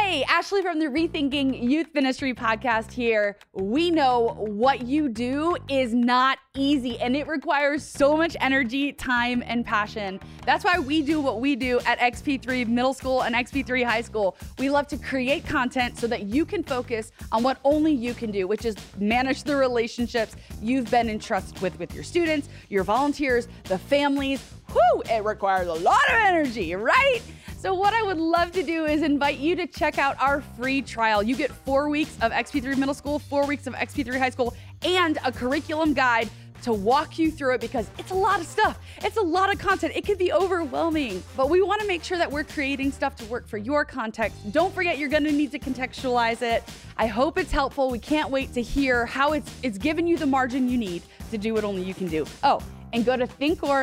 Hey, Ashley from the Rethinking Youth Ministry podcast here. We know what you do is not easy and it requires so much energy, time, and passion. That's why we do what we do at XP3 Middle School and XP3 High School. We love to create content so that you can focus on what only you can do, which is manage the relationships you've been entrusted with your students, your volunteers, the families. Whew, it requires a lot of energy, right? So what I would love to do is invite you to check out our free trial. You get 4 weeks of XP3 Middle School, 4 weeks of XP3 High School, and a curriculum guide to walk you through it because it's a lot of stuff. It's a lot of content. It can be overwhelming, but we want to make sure that we're creating stuff to work for your context. Don't forget, you're going to need to contextualize it. I hope it's helpful. We can't wait to hear how it's given you the margin you need to do what only you can do. Oh, and go to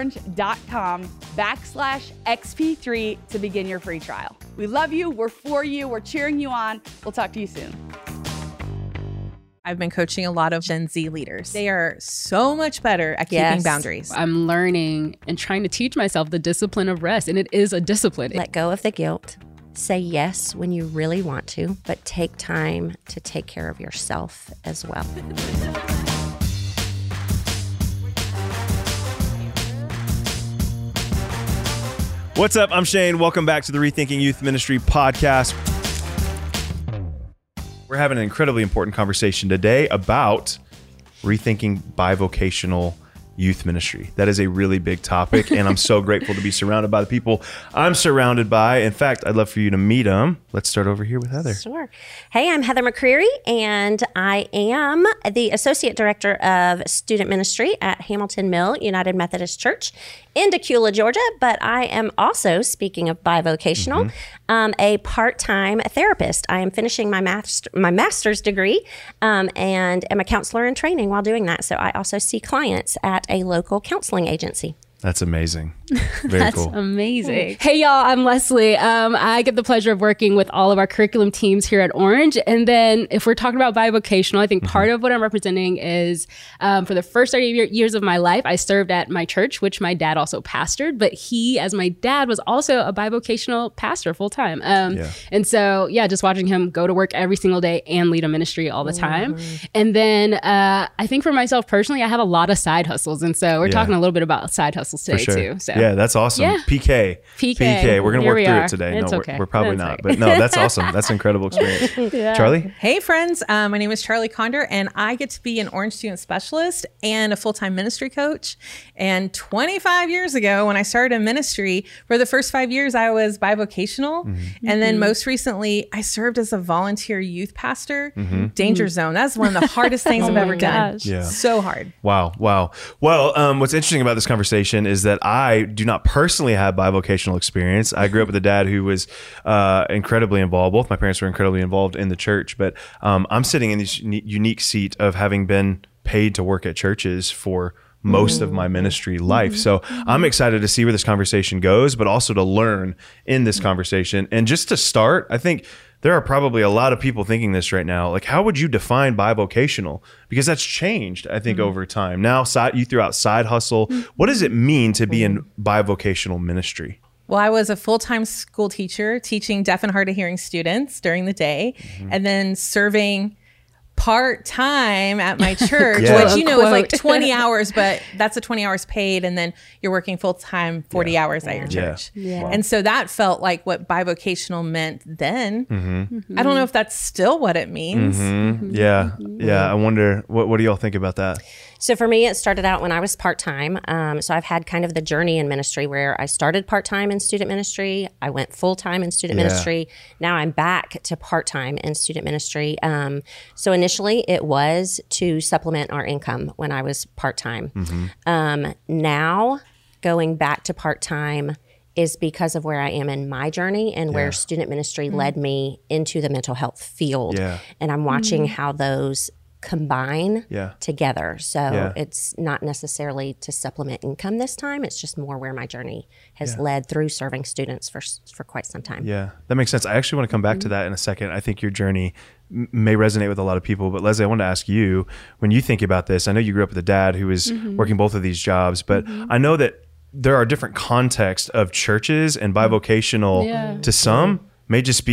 thinkorange.com/XP3 to begin your free trial. We love you. We're for you. We're cheering you on. We'll talk to you soon. I've been coaching a lot of Gen Z leaders. They are so much better at keeping boundaries. I'm learning and trying to teach myself the discipline of rest, and it is a discipline. Let go of the guilt. Say yes when you really want to, but take time to take care of yourself as well. What's up? I'm Shane. Welcome back to the Rethinking Youth Ministry podcast. We're having an incredibly important conversation today about rethinking bivocational youth ministry. That is a really big topic, and I'm so grateful to be surrounded by the people I'm surrounded by. In fact, I'd love for you to meet them. Let's start over here with Heather. Sure. Hey, I'm Heather McCreary, and I am the Associate Director of Student Ministry at Hamilton Mill United Methodist Church in Decula, Georgia, but I am also, speaking of bivocational, a part-time therapist. I am finishing my master's degree and am a counselor in training while doing that. So I also see clients at a local counseling agency. That's amazing. Very cool. That's amazing. Hey, y'all, I'm Leslie. I get the pleasure of working with all of our curriculum teams here at Orange. And then if we're talking about bivocational, I think part of what I'm representing is for the first 30 years of my life, I served at my church, which my dad also pastored. But he, as my dad, was also a bivocational pastor full time. And so, just watching him go to work every single day and lead a ministry all the time. And then I think for myself personally, I have a lot of side hustles. And so we're talking a little bit about side hustles today too. So. Yeah, that's awesome. Yeah. PK. We're going to work through it today. It's no, we're probably not. But no, that's awesome. That's an incredible experience. Charlie? Hey, friends. My name is Charlie Condor, and I get to be an Orange Student Specialist and a full-time ministry coach. And 25 years ago, when I started in ministry, for the first 5 years, I was bivocational. And then most recently, I served as a volunteer youth pastor. Danger zone. That's one of the hardest things I've ever done. Yeah. So hard. Wow. Well, what's interesting about this conversation is that I do not personally have bivocational experience. I grew up with a dad who was incredibly involved. Both my parents were incredibly involved in the church, but I'm sitting in this unique seat of having been paid to work at churches for most of my ministry life. So I'm excited to see where this conversation goes, but also to learn in this conversation. And just to start, I think there are probably a lot of people thinking this right now. Like, how would you define bivocational? Because that's changed, I think, over time. Now, you threw out side hustle. What does it mean to be in bivocational ministry? Well, I was a full-time school teacher teaching deaf and hard of hearing students during the day, and then serving part-time at my church, which, is like 20 hours, but that's the 20 hours paid. And then you're working full-time 40 hours at your church. Wow. And so that felt like what bivocational meant then. I don't know if that's still what it means. Yeah. I wonder, what do y'all think about that? So for me, it started out when I was part-time. So I've had kind of the journey in ministry where I started part-time in student ministry. I went full-time in student ministry. Now I'm back to part-time in student ministry. So initially it was to supplement our income when I was part-time. Now going back to part-time is because of where I am in my journey and where student ministry led me into the mental health field. And I'm watching how those combine together. So it's not necessarily to supplement income this time. It's just more where my journey has led through serving students for quite some time. Yeah, that makes sense. I actually want to come back to that in a second. I think your journey may resonate with a lot of people, but Leslie, I want to ask you, when you think about this, I know you grew up with a dad who was working both of these jobs, but I know that there are different contexts of churches, and bivocational to some may just be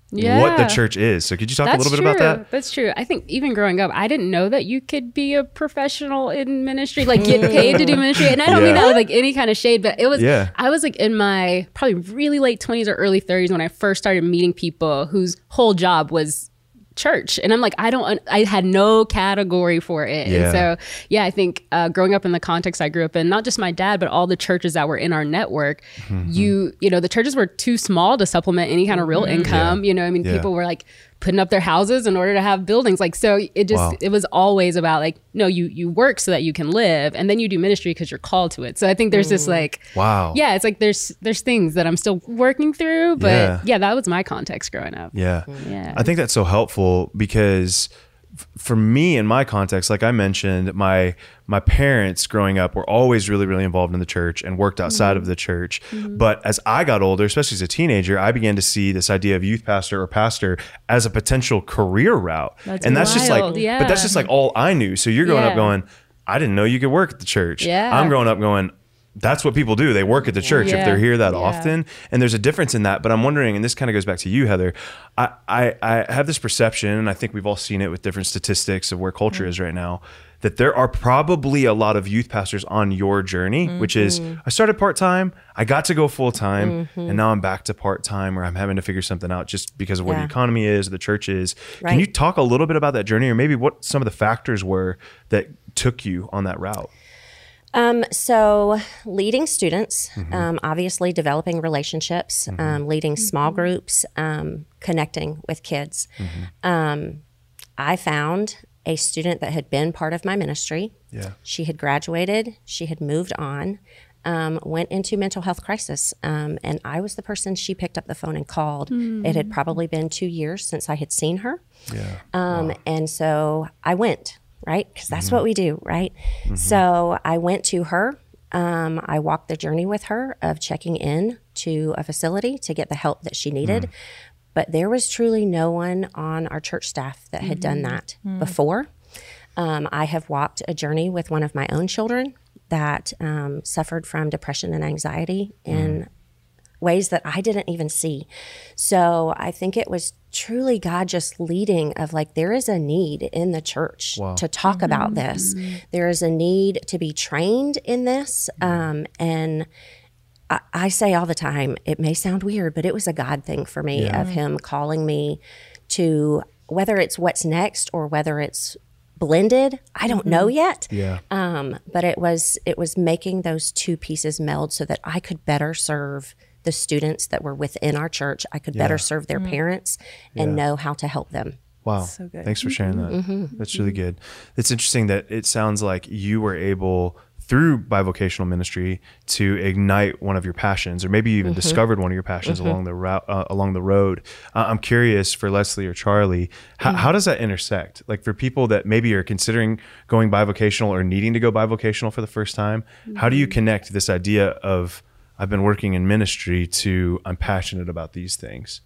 what the church is. So could you talk a little bit about that? That's true. I think even growing up, I didn't know that you could be a professional in ministry, like get paid to do ministry. And I don't mean that with like any kind of shade, but it was, I was like in my probably really late 20s or early 30s when I first started meeting people whose whole job was church. And I'm like, I had no category for it. And so, I think growing up in the context I grew up in, not just my dad, but all the churches that were in our network, you know, the churches were too small to supplement any kind of real income. You know, I mean, people were like putting up their houses in order to have buildings. Like, so it just, it was always about like, no, you work so that you can live, and then you do ministry because you're called to it. So I think there's this like, it's like there's things that I'm still working through, but that was my context growing up. I think that's so helpful because for me in my context, like I mentioned, my parents growing up were always really, really involved in the church and worked outside of the church. But as I got older, especially as a teenager, I began to see this idea of youth pastor or pastor as a potential career route. That's just like, but that's just like all I knew. So you're growing up going, I didn't know you could work at the church. I'm growing up going, that's what people do. They work at the church if they're here that often. And there's a difference in that. But I'm wondering, and this kind of goes back to you, Heather, I have this perception, and I think we've all seen it with different statistics of where culture is right now, that there are probably a lot of youth pastors on your journey, which is, I started part-time, I got to go full-time, and now I'm back to part-time, or I'm having to figure something out just because of where the economy is, or the church is. Can you talk a little bit about that journey, or maybe what some of the factors were that took you on that route? So leading students, obviously developing relationships, leading small groups, connecting with kids. I found a student that had been part of my ministry. She had graduated, she had moved on, went into mental health crisis. And I was the person she picked up the phone and called. It had probably been 2 years since I had seen her. And so I went. Right? Because that's what we do, right? So I went to her. I walked the journey with her of checking in to a facility to get the help that she needed. But there was truly no one on our church staff that had done that before. I have walked a journey with one of my own children that suffered from depression and anxiety in ways that I didn't even see. So I think it was truly God just leading of like, there is a need in the church to talk about this. There is a need to be trained in this. And I say all the time, it may sound weird, but it was a God thing for me of him calling me to, whether it's what's next or whether it's blended, I don't know yet. But it was making those two pieces meld so that I could better serve the students that were within our church. I could better serve their parents and know how to help them. Wow. So good. Thanks for sharing that. That's really good. It's interesting that it sounds like you were able, through bivocational ministry, to ignite one of your passions, or maybe you even discovered one of your passions along the route, along the road. I'm curious for Leslie or Charlie, how does that intersect? Like for people that maybe are considering going bivocational or needing to go bivocational for the first time, how do you connect this idea of, I've been working in ministry, to I'm passionate about these things?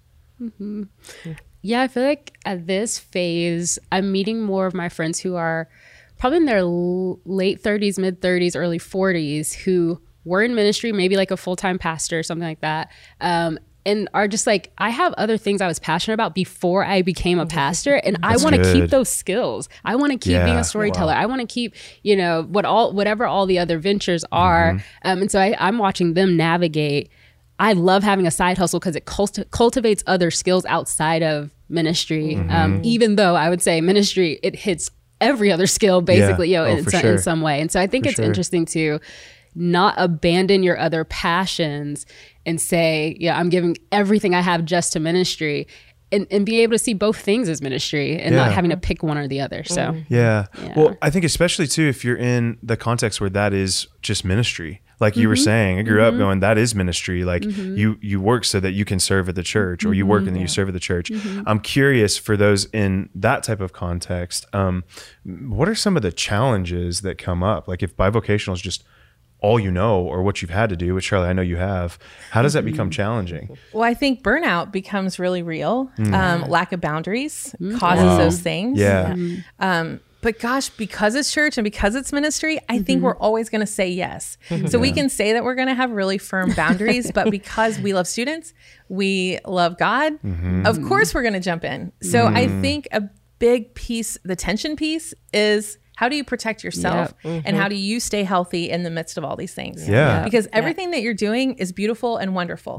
Yeah, I feel like at this phase, I'm meeting more of my friends who are probably in their late 30s, mid 30s, early 40s, who were in ministry, maybe like a full-time pastor or something like that. And are just like, I have other things I was passionate about before I became a pastor, and I want to keep those skills. I want to keep being a storyteller. I want to keep, you know, whatever all the other ventures are. And so I'm watching them navigate. I love having a side hustle because it cultivates other skills outside of ministry. Even though I would say ministry, it hits every other skill basically, in some way. And so I think it's interesting to not abandon your other passions and say, I'm giving everything I have just to ministry, and be able to see both things as ministry and not having to pick one or the other. So well, I think especially too, if you're in the context where that is just ministry, like you were saying, I grew up going, that is ministry. Like you work so that you can serve at the church, or you work and then you serve at the church. I'm curious for those in that type of context, what are some of the challenges that come up? Like if bivocational is just all you know, or what you've had to do, which Charlie, I know you have, how does that become challenging? Well, I think burnout becomes really real. Lack of boundaries causes those things. But gosh, because it's church and because it's ministry, I think we're always going to say yes. So we can say that we're going to have really firm boundaries, but because we love students, we love God, of course we're going to jump in. So I think a big piece, the tension piece, is how do you protect yourself and how do you stay healthy in the midst of all these things? Because everything that you're doing is beautiful and wonderful.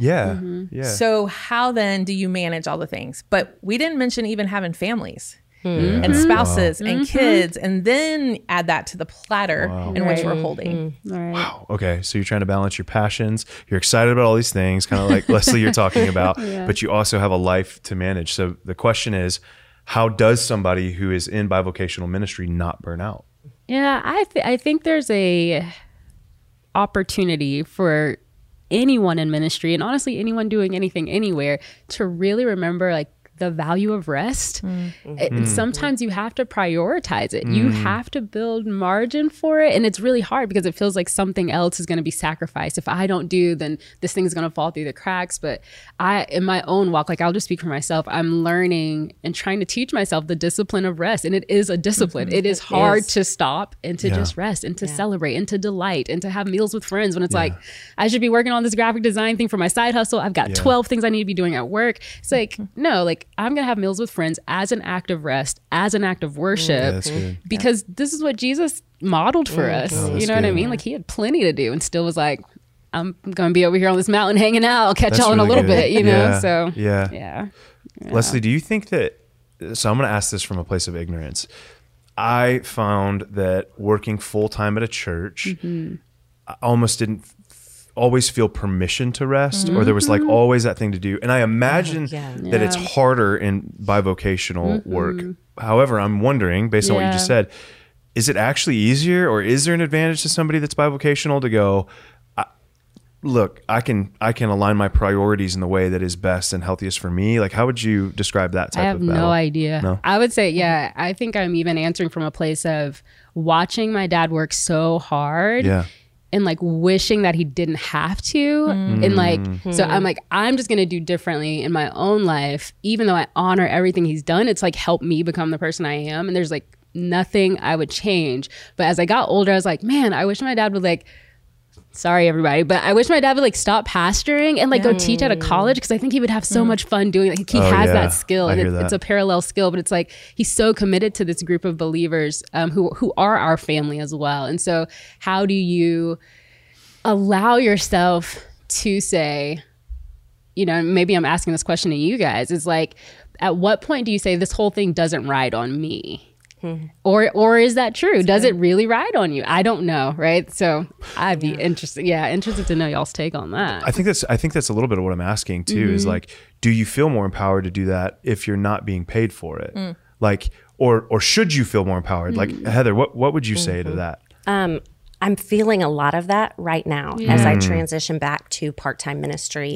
So how then do you manage all the things? But we didn't mention even having families. And spouses and kids, and then add that to the platter in which we're holding. Wow. Okay. So you're trying to balance your passions. You're excited about all these things, kind of like Leslie you're talking about, but you also have a life to manage. So the question is, how does somebody who is in bivocational ministry not burn out? Yeah, I think there's a opportunity for anyone in ministry, and honestly anyone doing anything anywhere, to really remember like the value of rest. And sometimes you have to prioritize it. You have to build margin for it. And it's really hard because it feels like something else is going to be sacrificed. If I don't do, then this thing's going to fall through the cracks. But in my own walk, like I'll just speak for myself, I'm learning and trying to teach myself the discipline of rest. And it is a discipline. It is hard to stop and to just rest and to celebrate and to delight and to have meals with friends when it's like, I should be working on this graphic design thing for my side hustle. I've got 12 things I need to be doing at work. It's like, no, like I'm going to have meals with friends as an act of rest, as an act of worship, because this is what Jesus modeled for us. You know what I mean? Like he had plenty to do and still was like, I'm going to be over here on this mountain hanging out. I'll catch y'all in a little bit, you know? So yeah. Leslie, do you think that, so I'm going to ask this from a place of ignorance. I found that working full time at a church, I almost didn't always feel permission to rest, or there was like always that thing to do. And I imagine that it's harder in bivocational work. However, I'm wondering, based on what you just said, is it actually easier, or is there an advantage to somebody that's bivocational to go, look, I can align my priorities in the way that is best and healthiest for me? Like, how would you describe that type of battle? I have no idea. No? I would say, I think I'm even answering from a place of watching my dad work so hard. And like wishing that he didn't have to. And like, so I'm like, I'm just going to do differently in my own life, even though I honor everything he's done. It's like helped me become the person I am. And there's like nothing I would change. But as I got older, I was like, man, I wish my dad would like, sorry everybody, but I wish my dad would like stop pastoring and like go teach at a college, because I think he would have so much fun doing it. Like, he has that skill, and it's a parallel skill, but it's like he's so committed to this group of believers who are our family as well. And so how do you allow yourself to say, you know, maybe I'm asking this question to you guys, is like, at what point do you say this whole thing doesn't ride on me? Or is that true? Does it really ride on you? I don't know, right? So I'd be interested to know y'all's take on that. I think that's a little bit of what I'm asking too, is like, do you feel more empowered to do that if you're not being paid for it? Like, or should you feel more empowered? Like, Heather, what would you say to that? I'm feeling a lot of that right now as I transition back to part-time ministry,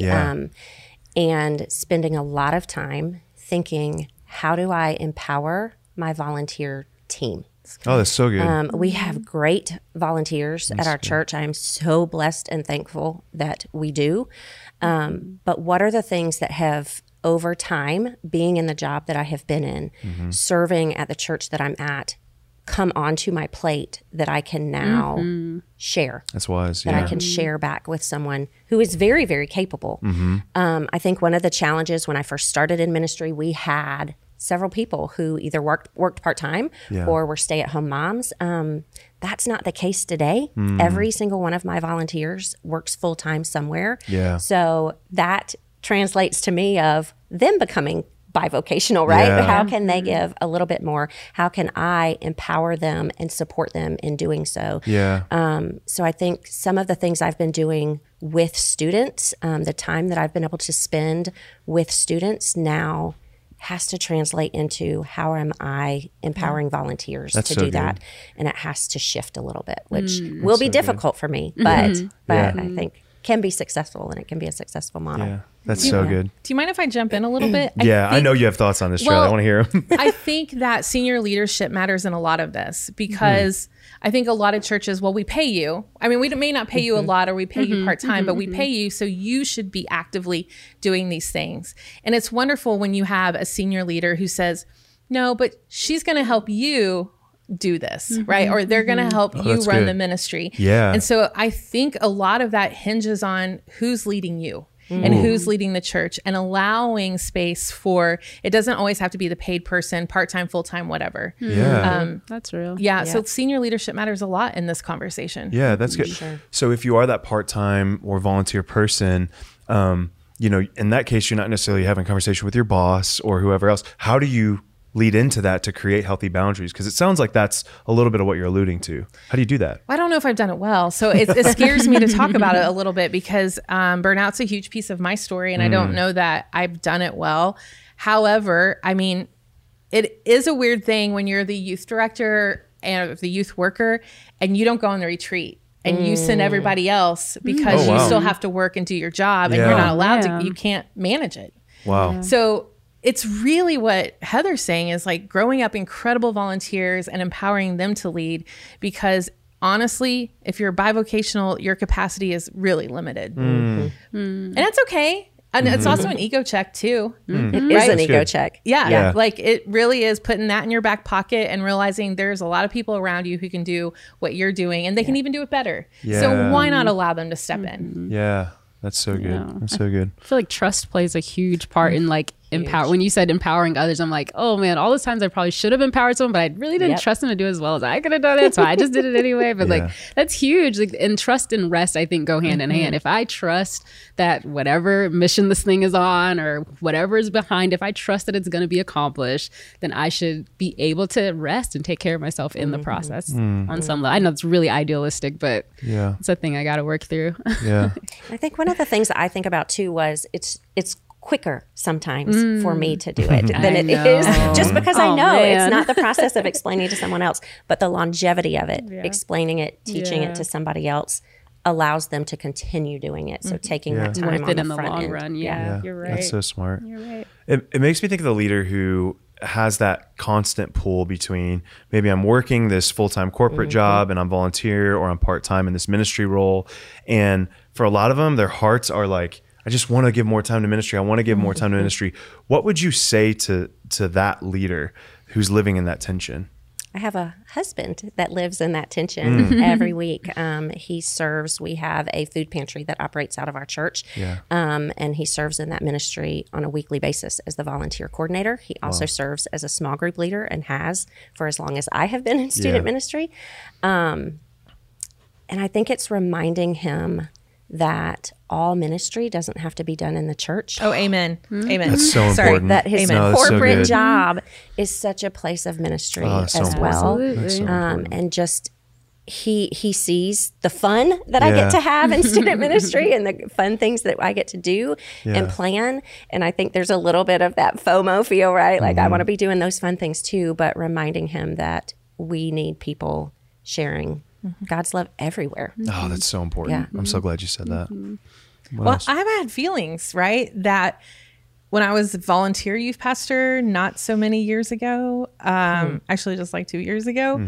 and spending a lot of time thinking, how do I empower my volunteer team? Oh, that's so good. We have great volunteers at our church. I am so blessed and thankful that we do. But what are the things that have, over time, being in the job that I have been in, serving at the church that I'm at, come onto my plate that I can now share? That's wise. That I can share back with someone who is very, very capable. I think one of the challenges when I first started in ministry, we had several people who either worked part-time or were stay-at-home moms. That's not the case today. Every single one of my volunteers works full-time somewhere. So that translates to me of them becoming bivocational, right? How can they give a little bit more? How can I empower them and support them in doing so? So I think some of the things I've been doing with students, the time that I've been able to spend with students now has to translate into how am I empowering volunteers to do that? And it has to shift a little bit, which will be difficult for me, but I think can be successful, and it can be a successful model. That's so good. Do you mind if I jump in a little bit? I know you have thoughts on this, Charlie. I want to hear them. I think that senior leadership matters in a lot of this, because I think a lot of churches, we pay you. I mean, we may not pay you a lot, or we pay you part-time, but we pay you, so you should be actively doing these things. And it's wonderful when you have a senior leader who says, no, but she's going to help you do this, right? Or they're going to help you that's run good. the ministry. Yeah. And so I think a lot of that hinges on who's leading you. And who's leading the church, and allowing space for, it doesn't always have to be the paid person, part-time, full-time, whatever. Yeah. That's real. Yeah. So senior leadership matters a lot in this conversation. Yeah, that's good. Sure. So if you are that part-time or volunteer person, you know, in that case, you're not necessarily having a conversation with your boss or whoever else. How do you lead into that to create healthy boundaries? Because it sounds like that's a little bit of what you're alluding to. How do you do that? I don't know if I've done it well. So it scares me to talk about it a little bit, because burnout's a huge piece of my story, and I don't know that I've done it well. However, I mean, it is a weird thing when you're the youth director and the youth worker and you don't go on the retreat. And you send everybody else because Oh, wow. you still have to work and do your job, and Yeah. you're not allowed Yeah. to, you can't manage it. Wow. So it's really what Heather's saying is like growing up incredible volunteers and empowering them to lead, because honestly, if you're bivocational, your capacity is really limited. And that's okay. And it's also an ego check too. It is an ego good. check. Yeah, Yeah. like it really is putting that in your back pocket and realizing there's a lot of people around you who can do what you're doing, and they can even do it better. Yeah. So why not allow them to step in? Yeah. That's so good. Yeah. That's so good. I feel like trust plays a huge part in like empower. When you said empowering others, I'm like, oh man, all those times I probably should have empowered someone, but I really didn't Yep. trust them to do as well as I could have done it. So I just did it anyway. But like, that's huge. Like, and trust and rest, I think, go hand in hand. If I trust that whatever mission this thing is on or whatever is behind, if I trust that it's going to be accomplished, then I should be able to rest and take care of myself in the process on some level. I know it's really idealistic, but Yeah. it's a thing I got to work through. Yeah. I think one of the things that I think about too was it's quicker sometimes for me to do it than it is just because I Oh, know man. it's not the process of explaining to someone else, but the longevity of it, explaining it, teaching it to somebody else allows them to continue doing it. So taking that time Worth on it the in the front long end. run. Yeah, you're right. That's so smart. You're right. It makes me think of the leader who has that constant pull between maybe I'm working this full-time corporate job and I'm volunteer, or I'm part-time in this ministry role. And for a lot of them, their hearts are like, I just want to give more time to ministry. I want to give more time to ministry. What would you say to that leader who's living in that tension? I have a husband that lives in that tension every week. He serves, we have a food pantry that operates out of our church. And he serves in that ministry on a weekly basis as the volunteer coordinator. He also serves as a small group leader and has for as long as I have been in student ministry. And I think it's reminding him that all ministry doesn't have to be done in the church. Oh, amen. Amen. That's so Sorry. important. That his No, that's so corporate good. job is such a place of ministry that's so as well. important. That's so important. And just he sees the fun that I get to have in student ministry and the fun things that I get to do and plan. And I think there's a little bit of that FOMO feel, right? Like I want to be doing those fun things too, but reminding him that we need people sharing God's love everywhere. Oh, that's so important. Yeah. I'm so glad you said that. What Well, else? I've had feelings, right? That when I was volunteer youth pastor, not so many years ago, actually just like 2 years ago,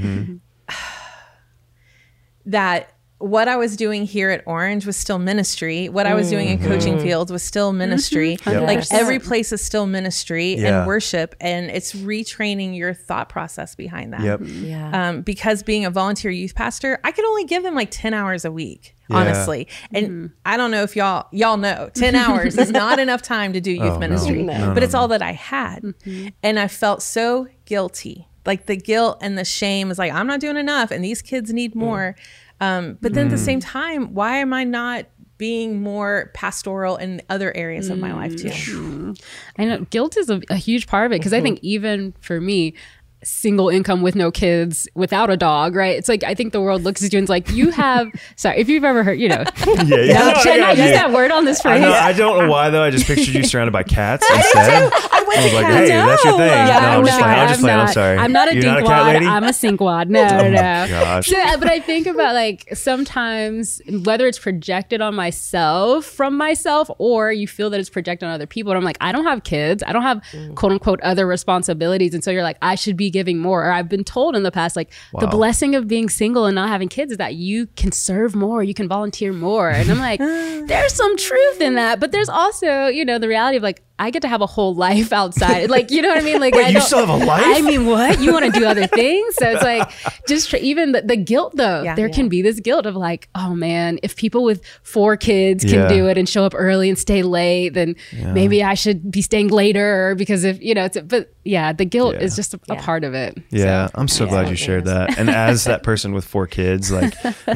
that what I was doing here at Orange was still ministry. What I was doing in coaching fields was still ministry. Yep. Like 100%. every place is still ministry Yeah. and worship. And it's retraining your thought process behind that. Yep. Yeah. Because being a volunteer youth pastor, I could only give them like 10 hours a week, Yeah. honestly. And I don't know if y'all know, 10 hours is not enough time to do youth no. ministry, No. but it's all that I had. And I felt so guilty. Like the guilt and the shame is like, I'm not doing enough and these kids need more. But then at the same time, why am I not being more pastoral in other areas of my life too? I know guilt is a huge part of it because I think even for me, single income with no kids, without a dog, right? It's like I think the world looks at you and it's like you have. Sorry, if you've ever heard, Yeah, no, should I not use that word on this I phrase? know. I don't know why though. I just pictured you surrounded by cats instead. I was like, hey, that's your thing. Yeah, no, I'm just no, playing. I'm just playing. I'm sorry. I'm not a You're not a cat dinkwad. lady? I'm a sinkwad. No, no. gosh. So, but I think about like sometimes whether it's projected on myself from myself or you feel that it's projected on other people. And I'm like, I don't have kids. I don't have quote unquote other responsibilities. And so you're like, I should be giving more. Or I've been told in the past, like the blessing of being single and not having kids is that you can serve more, you can volunteer more. And I'm like, there's some truth in that. But there's also, the reality of like, I get to have a whole life outside. Like, you know what I mean? Like, Wait, you still have a life? I mean, what? You want to do other things? So it's like, just even the guilt though, there can be this guilt of like, oh man, if people with 4 kids can do it and show up early and stay late, then maybe I should be staying later because if, you know, but yeah, the guilt is just a part of it. Yeah. So, I'm so glad you shared that. And as that person with 4 kids, like,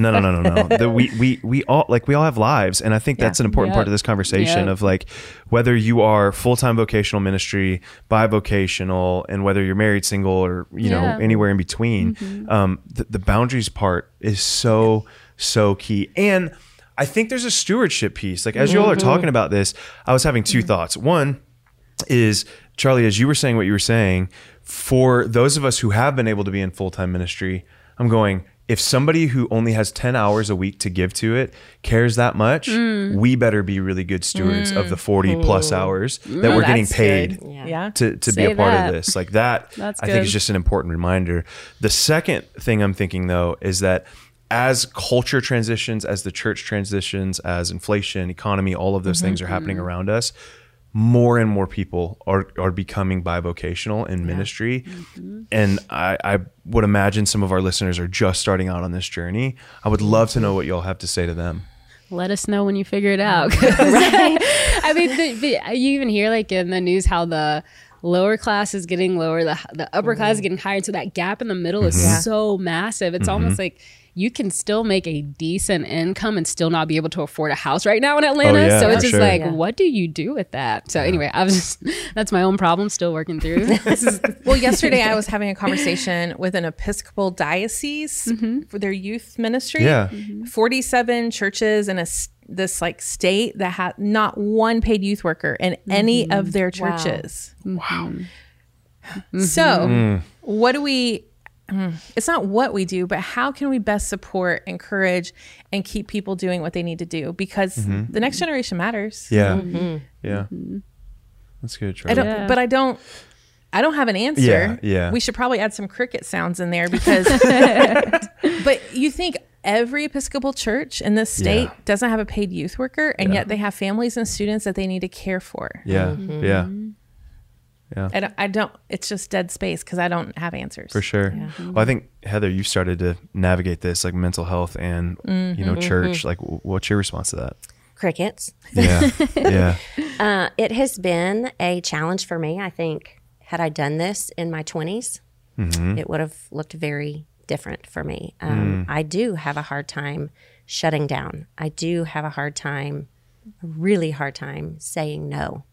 no. We all have lives. And I think that's an important part of this conversation of like, whether you are full-time vocational ministry, bivocational, and whether you're married, single, or, you know, anywhere in between, the boundaries part is so key. And I think there's a stewardship piece. Like, as you all are talking about this, I was having 2 thoughts. One is, Charlie, as you were saying what you were saying, for those of us who have been able to be in full-time ministry, I'm going, if somebody who only has 10 hours a week to give to it cares that much, we better be really good stewards of the 40 plus hours that we're getting paid to be a part of this. Like that, I think is just an important reminder. The second thing I'm thinking though, is that as culture transitions, as the church transitions, as inflation, economy, all of those things are happening around us, more and more people are becoming bivocational in ministry. And I would imagine some of our listeners are just starting out on this journey. I would love to know what y'all have to say to them. Let us know when you figure it out. Right? I mean, you even hear like in the news how the lower class is getting lower, the upper class is getting higher. So that gap in the middle is so massive. It's almost like you can still make a decent income and still not be able to afford a house right now in Atlanta. So it's just what do you do with that? So anyway, that's my own problem still working through. Well, yesterday I was having a conversation with an Episcopal diocese for their youth ministry. 47 churches in this like state that had not one paid youth worker in any of their churches. Wow. So what do we... It's not what we do, but how can we best support, encourage, and keep people doing what they need to do? Because the next generation matters. Yeah. That's good, Charlie. I don't have an answer. Yeah. We should probably add some cricket sounds in there because, but you think every Episcopal church in this state doesn't have a paid youth worker, and yet they have families and students that they need to care for. Yeah. I don't, it's just dead space because I don't have answers. For sure. Well, I think, Heather, you started to navigate this like mental health and, you know, church. Like, what's your response to that? Crickets. Yeah. It has been a challenge for me. I think had I done this in my 20s, it would have looked very different for me. I do have a hard time shutting down. I do have a really hard time saying no.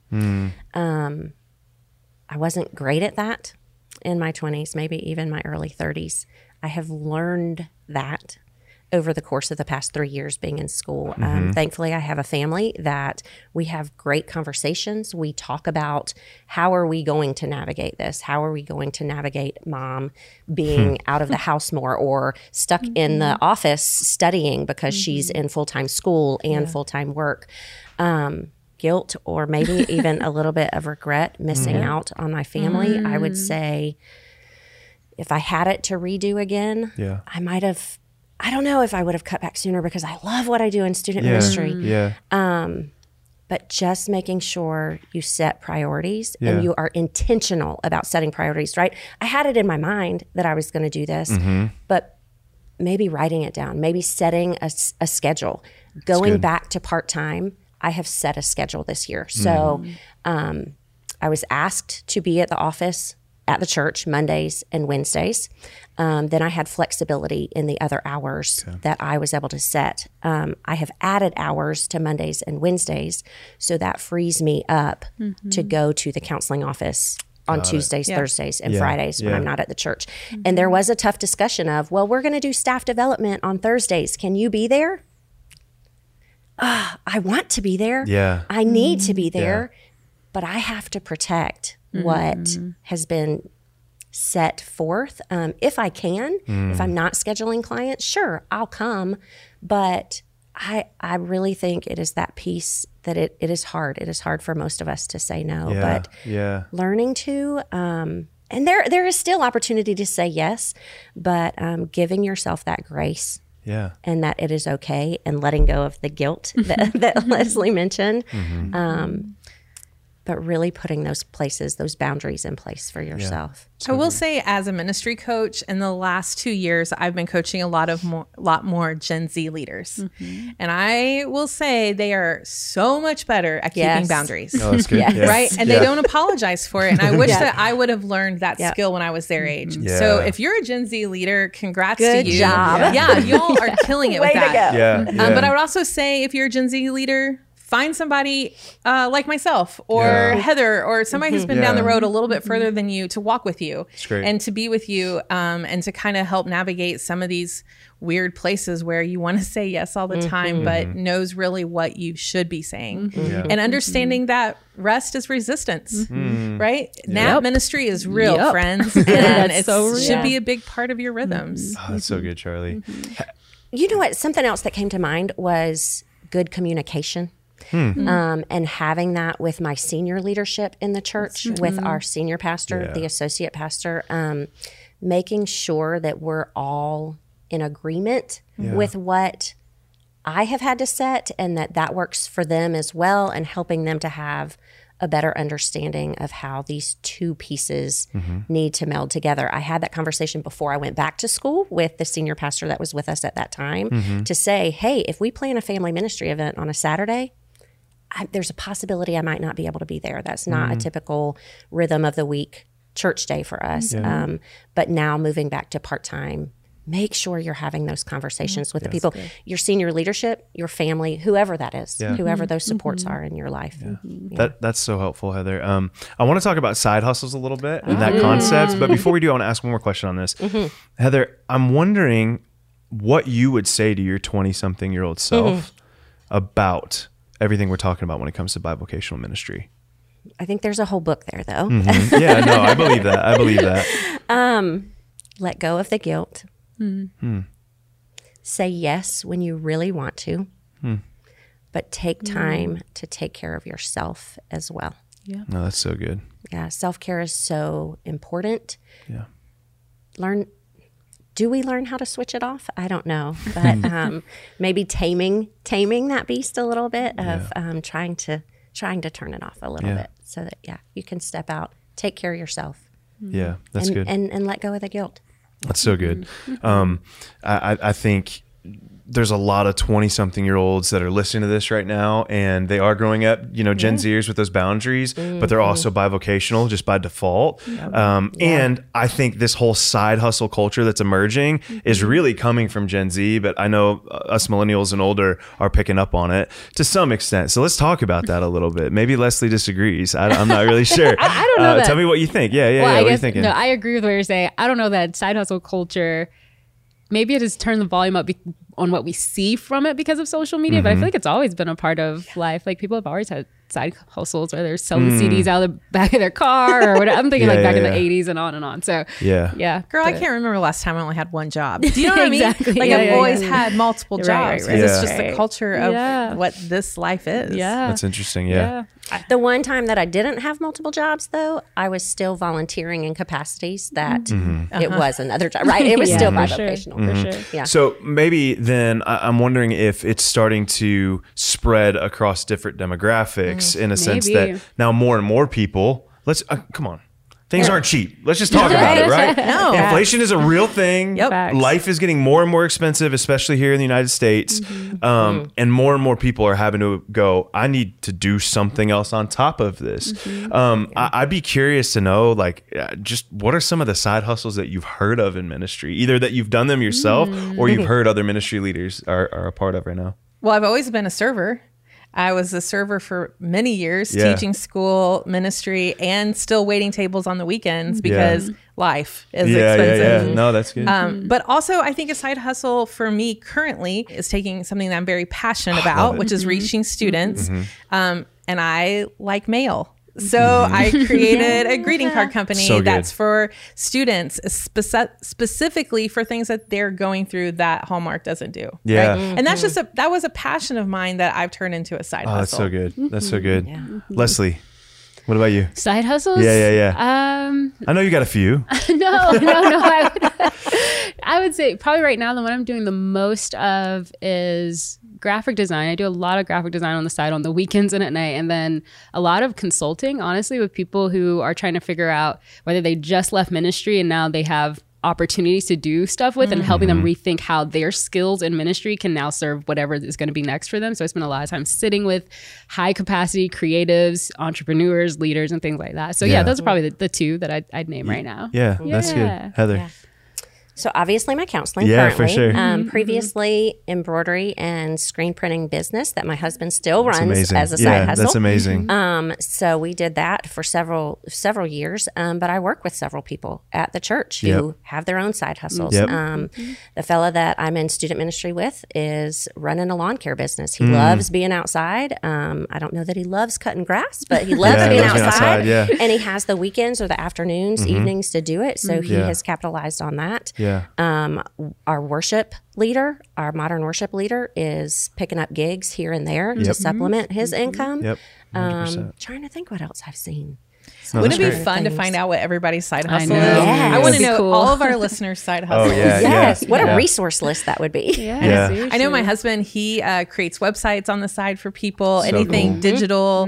I wasn't great at that in my 20s, maybe even my early 30s. I have learned that over the course of the past 3 years being in school. Thankfully, I have a family that we have great conversations. We talk about how are we going to navigate this? How are we going to navigate mom being out of the house more or stuck in the office studying because she's in full-time school and full-time work? Guilt or maybe even a little bit of regret missing out on my family. I would say if I had it to redo again, I might have, I don't know if I would have cut back sooner because I love what I do in student ministry. But just making sure you set priorities and you are intentional about setting priorities, right? I had it in my mind that I was going to do this, but maybe writing it down, maybe setting a schedule, going back to part-time. I have set a schedule this year. So I was asked to be at the office at the church Mondays and Wednesdays. Then I had flexibility in the other hours that I was able to set. I have added hours to Mondays and Wednesdays, so that frees me up to go to the counseling office on Tuesdays, Thursdays, and Fridays when I'm not at the church. And there was a tough discussion of, well, we're going to do staff development on Thursdays. Can you be there? I want to be there. I need to be there, but I have to protect what has been set forth. If I can, if I'm not scheduling clients, sure, I'll come. But I really think it is that piece that it is hard. It is hard for most of us to say no, but learning to, and there is still opportunity to say yes, but giving yourself that grace. And that it is okay, and letting go of the guilt that Leslie mentioned. but really putting those boundaries in place for yourself. I will say, as a ministry coach, in the last 2 years, I've been coaching a lot more Gen Z leaders, and I will say they are so much better at keeping boundaries. Oh, that's good. Yes. Yeah. Right. And they don't apologize for it. And I wish that I would have learned that Yep. skill when I was their age. Yeah. So if you're a Gen Z leader, congrats Good to you. job. Yeah, y'all are killing it with that. Yeah. But I would also say, if you're a Gen Z leader, find somebody like myself or Yeah. Heather or somebody who's been down the Yeah. road a little bit further than you to walk with you great. and to be with you and to kind of help navigate some of these weird places where you want to say yes all the time, but knows really what you should be saying. Yeah. And understanding that rest is resistance, right? Nap ministry is real, Yep. friends. And it so real. should be a big part of your rhythms. Oh, that's so good, Charlie. You know what? Something else that came to mind was good communication. And having that with my senior leadership in the church, with our senior pastor, Yeah. the associate pastor, making sure that we're all in agreement with what I have had to set, and that works for them as well, and helping them to have a better understanding of how these two pieces need to meld together. I had that conversation before I went back to school with the senior pastor that was with us at that time to say, hey, if we plan a family ministry event on a Saturday, there's a possibility I might not be able to be there. That's not a typical rhythm of the week church day for us. But now moving back to part-time, make sure you're having those conversations with the people, your senior leadership, your family, whoever that is, whoever those supports are in your life. That's so helpful, Heather. I want to talk about side hustles a little bit and that concept. But before we do, I want to ask one more question on this. Heather, I'm wondering what you would say to your 20-something-year-old self about everything we're talking about when it comes to bivocational ministry. I think there's a whole book there, though. Yeah, no, I believe that. I believe that. Let go of the guilt. Say yes when you really want to, but take time to take care of yourself as well. No, that's so good. Yeah, self-care is so important. Yeah. Do we learn how to switch it off? I don't know, but maybe taming that beast a little bit of trying to turn it off a little bit, so that you can step out, take care of yourself. Yeah, that's good. And let go of the guilt. That's so good. I think there's a lot of 20-something-year-olds that are listening to this right now, and they are growing up, Gen Zers with those boundaries, but they're also bivocational just by default. And I think this whole side hustle culture that's emerging is really coming from Gen Z, but I know us millennials and older are picking up on it to some extent. So let's talk about that a little bit. Maybe Leslie disagrees. I'm not really sure. I don't know. Tell me what you think. Yeah. Well, What are you thinking? No, I agree with what you're saying. I don't know that side hustle culture. Maybe it has turned the volume up on what we see from it because of social media, but I feel like it's always been a part of life. Like, people have always had side hustles where they're selling CDs out of the back of their car or whatever. I'm thinking back in the 80s and on and on. So Yeah. Girl, I can't remember the last time I only had one job. Do you know what I mean? Exactly. Like, I've always had multiple Right, jobs. right, It's right. just the culture of what this life is. Yeah. That's interesting. Yeah. The one time that I didn't have multiple jobs, though, I was still volunteering in capacities that it was another job, right? It was still for sure. bivocational. For sure. Yeah. So maybe then I'm wondering if it's starting to spread across different demographics in a sense Maybe. that now more and more people, come on. Things aren't cheap. Let's just talk about it, right? No. Inflation is a real thing. Yep. Facts. Life is getting more and more expensive, especially here in the United States. And more people are having to go, I need to do something else on top of this. I'd be curious to know, just what are some of the side hustles that you've heard of in ministry, either that you've done them yourself or you've heard other ministry leaders are a part of right now? Well, I've always been a server. I was a server for many years, Yeah. teaching school, ministry, and still waiting tables on the weekends because life is expensive. Yeah. No, that's good. But also, I think a side hustle for me currently is taking something that I'm very passionate about, which is reaching students. And I like mail. So I created a greeting card company So good. that's for students, specifically for things that they're going through that Hallmark doesn't do. Yeah. Right? And that's just that was a passion of mine that I've turned into a side Oh, that's hustle. so good. That's so good. Leslie, what about you? Side hustles? Yeah. I know you got a few. No. I would say probably right now the one I'm doing the most of is graphic design. I do a lot of graphic design on the side on the weekends and at night. And then a lot of consulting, honestly, with people who are trying to figure out whether they just left ministry and now they have opportunities to do stuff with, and helping them rethink how their skills in ministry can now serve whatever is going to be next for them. So I spend a lot of time sitting with high capacity creatives, entrepreneurs, leaders, and things like that. So yeah, those are probably the two that I'd name right now. Yeah, that's good. Heather. Yeah. So obviously my counseling for currently. sure. Previously embroidery and screen printing business that my husband still runs amazing. as a side hustle. That's amazing. So we did that for several years. But I work with several people at the church who have their own side hustles. Yep. The fella that I'm in student ministry with is running a lawn care business. He loves being outside. I don't know that he loves cutting grass, but he loves being outside. And he has the weekends or the afternoons, evenings to do it. So he has capitalized on that. Yeah. Our worship leader, our modern worship leader, is picking up gigs here and there to supplement his income. Yep. 100%. Trying to think what else I've seen. Wouldn't it be fun to find out what everybody's side hustle is? Yes. I want to That'd be know cool. all of our listeners' side hustles. Yes. What a resource list that would be. I know my husband, he creates websites on the side for people, anything digital.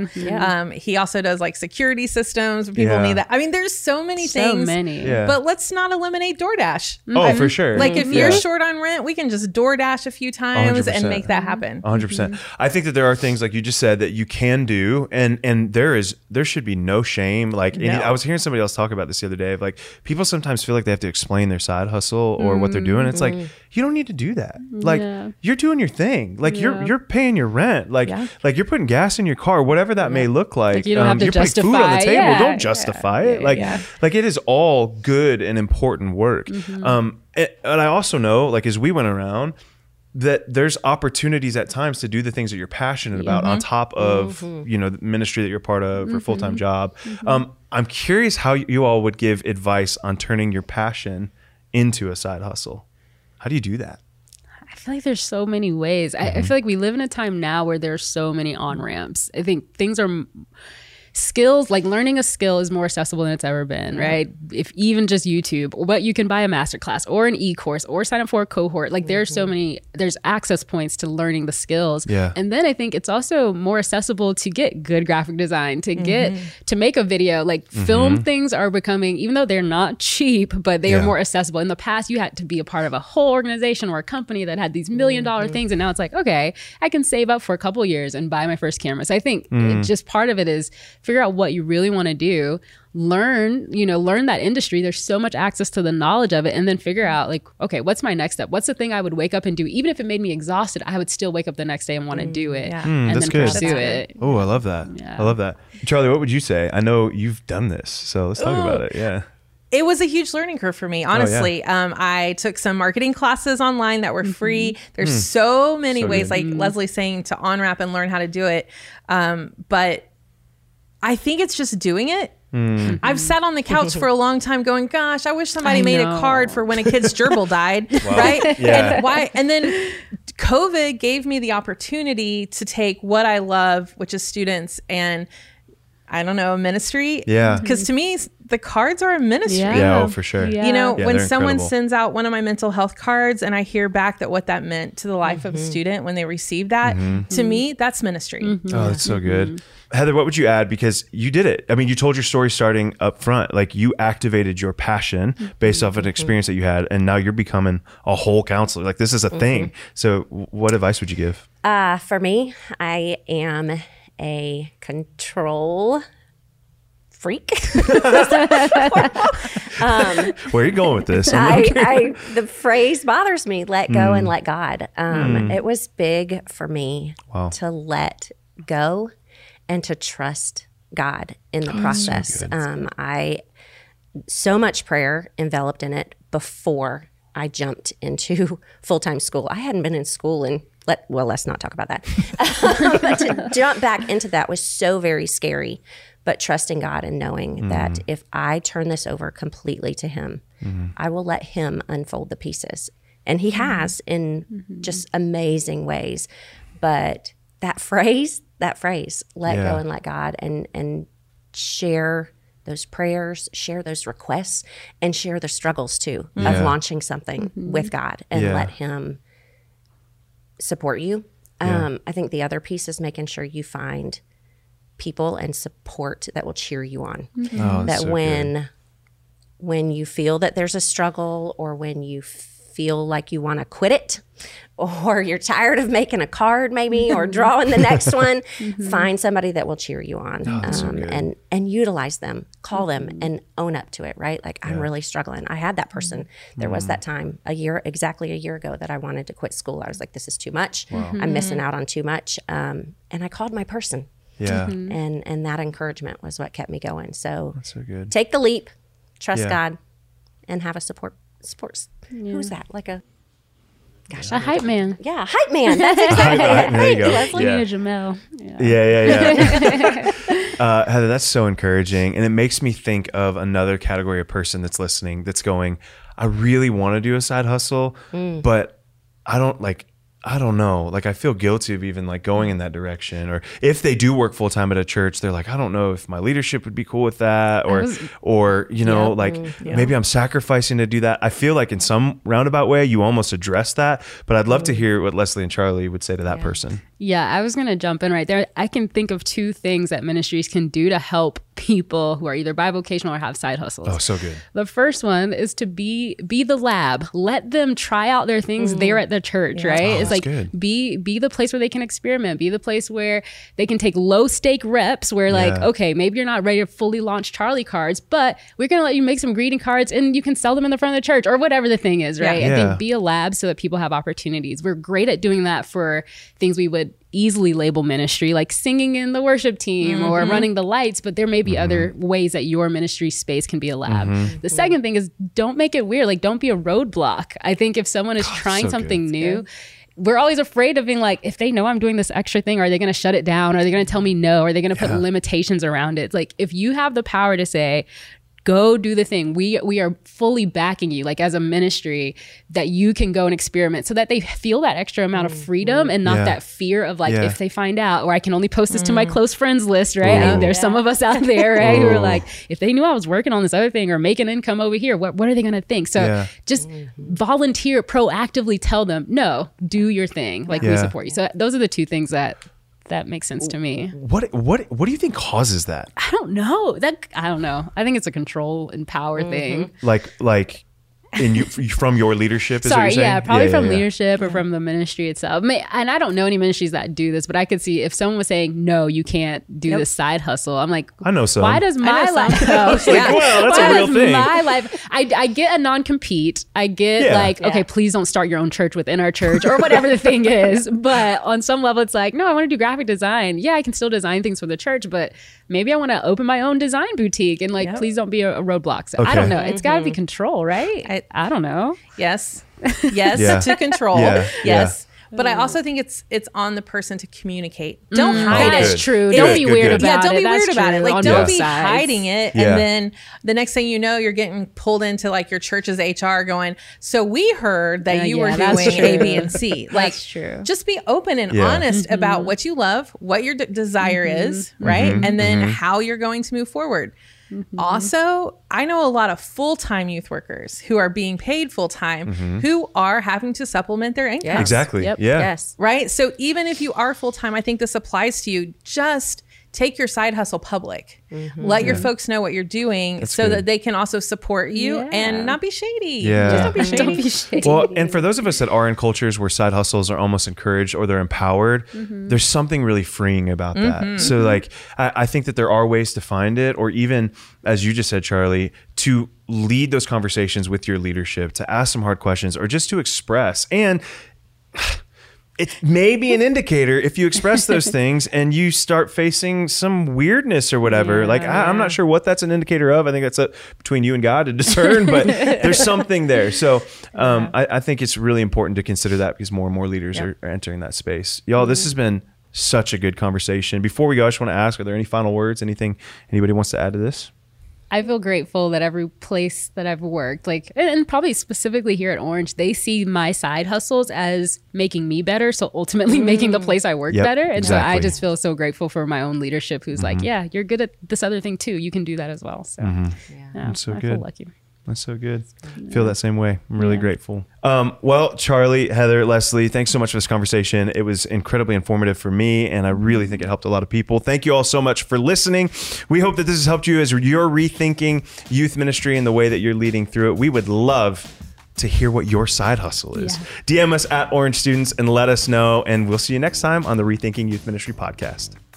He also does like security systems when people need that. I mean, there's so many things. But let's not eliminate DoorDash. Oh, for sure. Like if you're short on rent, we can just DoorDash a few times 100%. and make that happen. 100%. I think that there are things like you just said that you can do, and there should be no shame. Like I was hearing somebody else talk about this the other day. Of like people sometimes feel like they have to explain their side hustle or what they're doing. It's like you don't need to do that. Like you're doing your thing. Like you're paying your rent. Like you're putting gas in your car, whatever that may look like. you don't have to you're putting food on the justify. table. Don't justify it. Like it is all good and important work. And I also know, like as we went around, that there's opportunities at times to do the things that you're passionate about on top of the ministry that you're part of or full-time job. I'm curious how you all would give advice on turning your passion into a side hustle. How do you do that? I feel like there's so many ways. I feel like we live in a time now where there's so many on-ramps. I think things are skills, like learning a skill is more accessible than it's ever been, right? If even just YouTube, but you can buy a masterclass or an e-course or sign up for a cohort. Like there's so many, there's access points to learning the skills. And then I think it's also more accessible to get good graphic design, to get, to make a video, like film things are becoming, even though they're not cheap, but they are more accessible. In the past, you had to be a part of a whole organization or a company that had these $1 million things. And now it's like, okay, I can save up for a couple years and buy my first camera. So I think it just part of it is figure out what you really want to do, learn that industry. There's so much access to the knowledge of it, and then figure out like, okay, what's my next step? What's the thing I would wake up and do? Even if it made me exhausted, I would still wake up the next day and want to do it and then pursue it. Oh, I love that. I love that. Charlie, what would you say? I know you've done this, so let's talk about it. Yeah. It was a huge learning curve for me, honestly. I took some marketing classes online that were free. There's so many ways, like Leslie's saying, to on-ramp and learn how to do it. But I think it's just doing it. I've sat on the couch for a long time going, gosh, I wish somebody made a card for when a kid's gerbil died, right? And why? And then COVID gave me the opportunity to take what I love, which is students, and I don't know, ministry. Because to me, the cards are a ministry. Oh, for sure. When someone sends out one of my mental health cards and I hear back that what that meant to the life of a student when they received that, to me, that's ministry. Oh, that's so good. Heather, what would you add? Because you did it. I mean, you told your story starting up front. Like you activated your passion based off an experience that you had, and now you're becoming a whole counselor. Like this is a thing. So what advice would you give? For me, I am a control freak. Where are you going with this? The phrase bothers me, let go and let God. It was big for me to let go and to trust God in the process. So much prayer enveloped in it before I jumped into full-time school. I hadn't been in school in, let's not talk about that. But to jump back into that was so very scary. But trusting God and knowing that if I turn this over completely to Him, I will let Him unfold the pieces. And He has in just amazing ways. But that phrase, let go and let God, and share those prayers, share those requests, and share the struggles too of launching something with God, and let Him support you. I think the other piece is making sure you find people and support that will cheer you on. Oh, that's That so good. when you feel that there's a struggle, or when you feel like you want to quit it, or you're tired of making a card maybe, or drawing the next one, find somebody that will cheer you on. And utilize them, call them and own up to it, right? Like, I'm really struggling. I had that person. There was that time exactly a year ago that I wanted to quit school. I was like, this is too much. I'm missing out on too much. And I called my person. Yeah. And that encouragement was what kept me going. So, That's so good. take the leap, trust Yeah. God, and have a support. Who's that? Like a hype man. Yeah, hype man. That's exactly it. There you go. Leslie Yeah. and Jamel. Yeah. Yeah. Heather, that's so encouraging. And it makes me think of another category of person that's listening that's going, I really want to do a side hustle, but I don't know. Like, I feel guilty of even like going in that direction. Or if they do work full time at a church, they're like, I don't know if my leadership would be cool with that, or you know, maybe I'm sacrificing to do that. I feel like in some roundabout way, you almost address that. But I'd love to hear what Leslie and Charlie would say to that person. Yeah, I was going to jump in right there. I can think of two things that ministries can do to help people who are either bivocational or have side hustles. Oh, so good. The first one is to be the lab. Let them try out their things there at the church, right? Oh, It's that's like good. be the place where they can experiment. Be the place where they can take low stake reps where like, Yeah. okay, maybe you're not ready to fully launch Charlie cards, but we're going to let you make some greeting cards and you can sell them in the front of the church or whatever the thing is, right? I Yeah. think be a lab so that people have opportunities. We're great at doing that for things we would easily label ministry, like singing in the worship team or running the lights, but there may be other ways that your ministry space can be a lab. The second thing is don't make it weird. Like, don't be a roadblock. I think if someone is trying so something good. new, we're always afraid of being like, if they know I'm doing this extra thing, are they going to shut it down? Are they going to tell me no? Are they going to put limitations around it? It's like, if you have the power to say, go do the thing. We are fully backing you, like as a ministry, that you can go and experiment so that they feel that extra amount of freedom and not that fear of like, if they find out, or I can only post this to my close friends list, right? There's some of us out there, right? Who are like, if they knew I was working on this other thing or making income over here, what are they going to think? So just volunteer, proactively tell them, no, do your thing. Like we support you. So those are the two things that makes sense to me. What do you think causes that? I don't know. I don't know. I think it's a control and power thing. Like from your leadership? Is what Sorry, you're saying? yeah, probably from yeah. leadership or from the ministry itself. And I don't know any ministries that do this, but I could see if someone was saying, no, you can't do this side hustle. I'm like, I know some. Why does my life go? Well, that's a real thing. My life, I get a non-compete. I get okay, please don't start your own church within our church or whatever the thing is. But on some level, it's like, no, I want to do graphic design. Yeah, I can still design things for the church, but maybe I want to open my own design boutique, and like, please don't be a roadblock. So I don't know. It's got to be control, right? I don't know. Yes. Yeah. To control. Yeah. Yes. But I also think it's on the person to communicate. Don't hide good. it. That's true. Good, Don't be good, weird good. about it. Yeah, don't be That's weird about it. true Like, on don't both be sides. hiding it. Yeah. And then the next thing you know, you're getting pulled into like your church's HR going, so we heard that you were that's doing A, true. B, and C. Like, That's true. just be open and Yeah. honest about what you love, what your desire is, right? And then how you're going to move forward. Also, I know a lot of full-time youth workers who are being paid full-time who are having to supplement their income. Exactly. Yep. Yeah. Yes. Right? So even if you are full-time, I think this applies to you. Just take your side hustle public. Let your folks know what you're doing so good. that they can also support you Yeah. and not be shady. Yeah. Just don't be shady. Don't be shady. Well, and for those of us that are in cultures where side hustles are almost encouraged or they're empowered, there's something really freeing about that. So like, I think that there are ways to find it, or even, as you just said, Charlie, to lead those conversations with your leadership, to ask some hard questions, or just to express. And it may be an indicator if you express those things and you start facing some weirdness or whatever. I'm not sure what that's an indicator of. I think that's up between you and God to discern, but there's something there. So I think it's really important to consider that, because more and more leaders are entering that space. Y'all, this has been such a good conversation. Before we go, I just want to ask, are there any final words? Anything anybody wants to add to this? I feel grateful that every place that I've worked, like, and probably specifically here at Orange, they see my side hustles as making me better. So ultimately making the place I work Yep, better. And so exactly. I just feel so grateful for my own leadership who's like, yeah, you're good at this other thing too. You can do that as well. So That's so I good. feel lucky. That's so good. Feel that same way. I'm really grateful. Well, Charlie, Heather, Leslie, thanks so much for this conversation. It was incredibly informative for me, and I really think it helped a lot of people. Thank you all so much for listening. We hope that this has helped you as you're rethinking youth ministry and the way that you're leading through it. We would love to hear what your side hustle is. DM us at Orange Students and let us know, and we'll see you next time on the Rethinking Youth Ministry podcast.